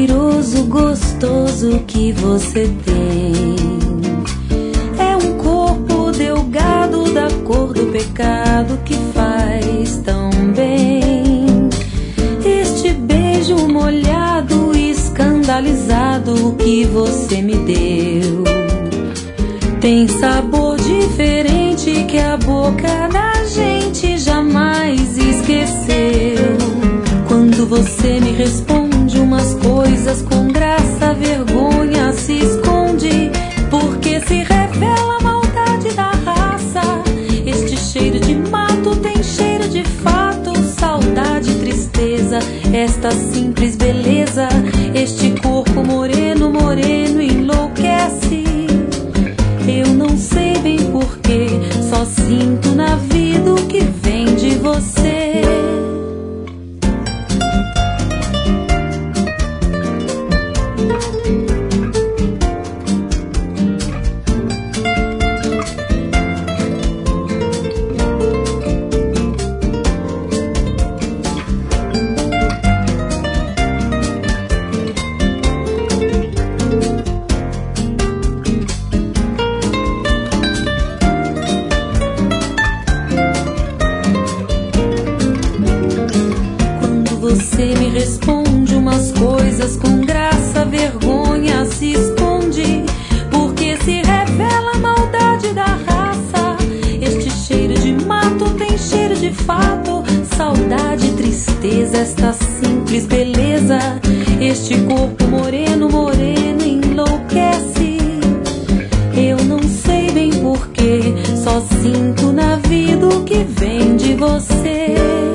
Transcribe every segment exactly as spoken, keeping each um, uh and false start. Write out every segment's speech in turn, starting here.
cheiroso, gostoso que você tem. É um corpo delgado da cor do pecado que faz tão bem. Este beijo molhado e escandalizado que você me deu tem sabor diferente que a boca da gente jamais esqueceu. Quando você me responde umas coisas com graça, a vergonha se esconde, porque se revela a maldade da raça. Este cheiro de mato tem cheiro de fato, saudade e tristeza, esta simples beleza. Este corpo moreno, moreno enlouquece. Eu não sei bem porquê, só sinto na vida o que vem de você. Você me responde umas coisas com graça, a vergonha se esconde, porque se revela a maldade da raça. Este cheiro de mato tem cheiro de fato, saudade e tristeza, esta simples beleza. Este corpo moreno, moreno enlouquece. Eu não sei bem porquê, só sinto na vida o que vem de você.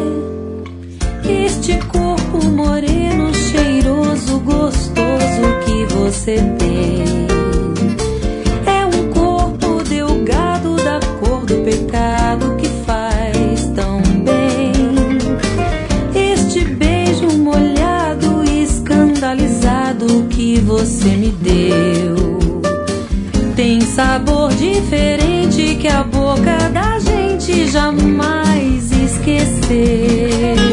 Este corpo moreno, cheiroso, gostoso que você tem é um corpo delgado da cor do pecado que faz tão bem. Este beijo molhado e escandalizado que você me deu tem sabor diferente que a boca da gente jamais esqueceu.